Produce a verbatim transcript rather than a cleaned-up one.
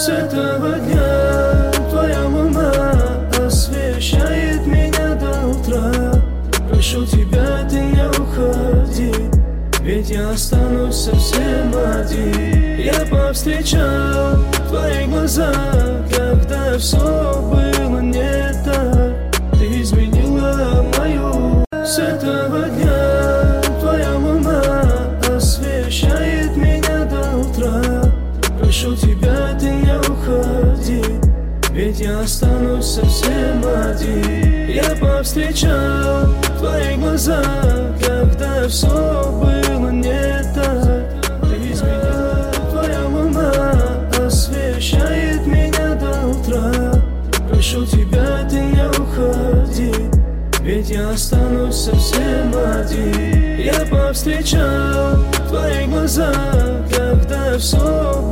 С этого дня твоя луна освещает меня до утра. Прошу тебя, ты не уходи, ведь я останусь совсем один. Я повстречал твои глаза, когда все было не так. Ты изменила мою. С этого дня твоя луна освещает меня до утра. Прошу тебя, ты не уходи, ведь я останусь совсем один. Я повстречал твои глаза, когда все было не так. Ты изменила, твоя луна освещает меня до утра. Прошу тебя, ты не уходи, ведь я останусь совсем один. Я повстречал твои глаза, когда все